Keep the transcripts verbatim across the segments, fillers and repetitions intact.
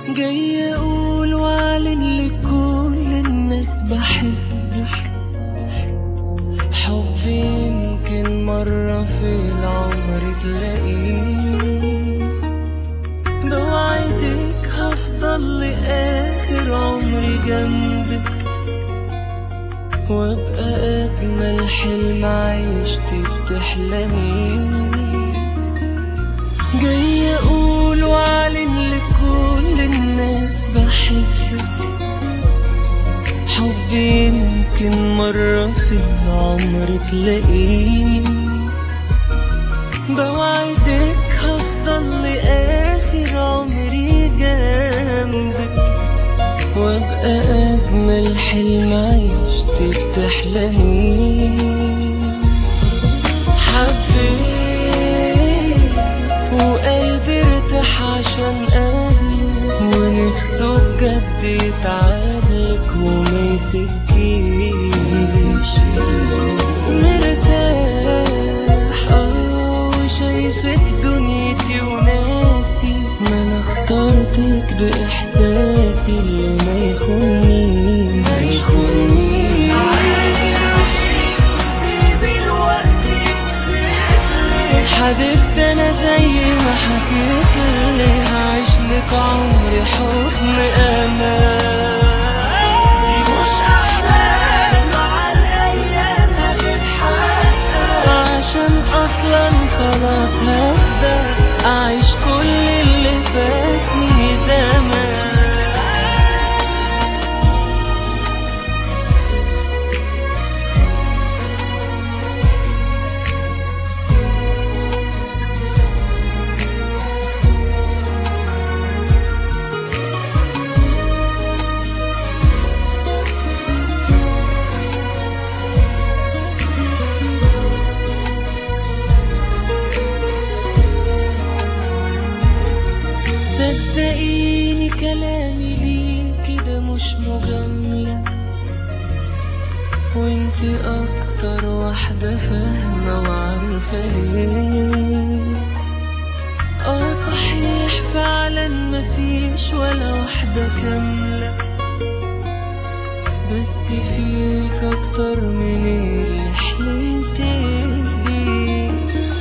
جاي اقول واعلن لكل الناس بحبك، حب يمكن مرة في العمر تلاقيه، بوعدك هفضل لآخر عمري جنبك، وابقى أجمل حلم عيشتي بتحلميه. جاي اقول واعلن لكل الناس بحبك، حب يمكن مرة في العمر تلاقيه، بوعدك هفضل لآخر عمري جنبك، وابقى أجمل حلم عيشتي بتحلميه. حبيت وقلبي ارتاح عشان قبلك، ونفسه بجد يتعبلك وما يسكيش. مرتاح اه وشايفك دنيتي وناسي، ما انا اخترتك باحساسي اللي ما يخونيش ما يخونيش. حبيبتي انا زي ما حكيتلك، هعيشلك عمري حضن امان، مش احلام مع الايام هتتحقق، عشان اصلا خلاص هبدأ اعيش كل اللي فاتني زمان. صدقيني كلامي ليكي ده مش مجاملة، وانتي اكتر واحدة فاهمة وعارفة ليه. اه صحيح فعلا مفيش ولا واحدة كاملة، بس فيك اكتر من اللي حلمت بيه.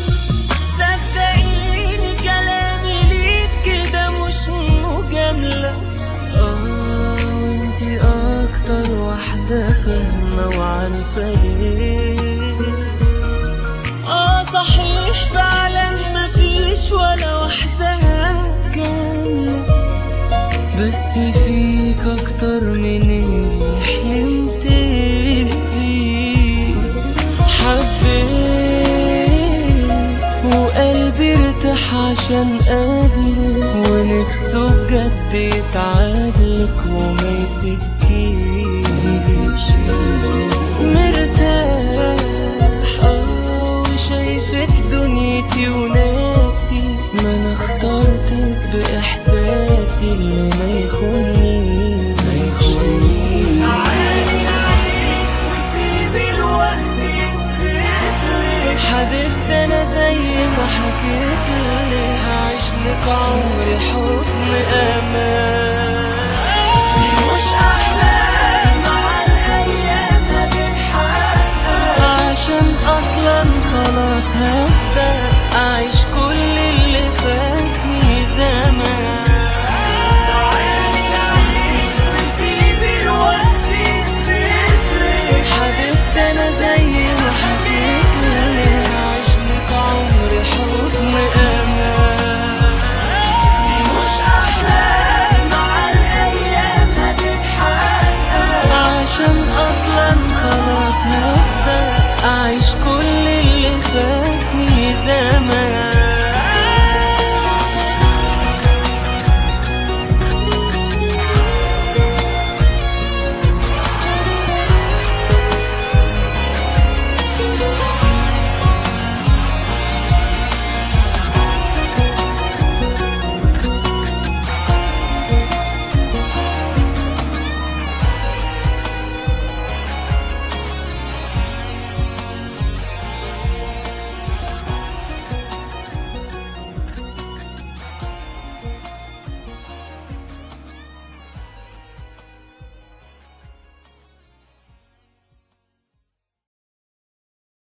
صدقيني كلامي ليكي ده مش مجاملة، اه وانتي اكتر واحدة فاهمة وعارفة ليه. اه صحيح فعلا مفيش ولا واحدة كاملة، بس فيك اكتر من اللي حلمت بيه. حبيت وقلبي ارتاح عشان قبلك، ونفسه بجد يتعبلك وما يسكيش. مرتاح اه وشايفك دنيتي وناسي،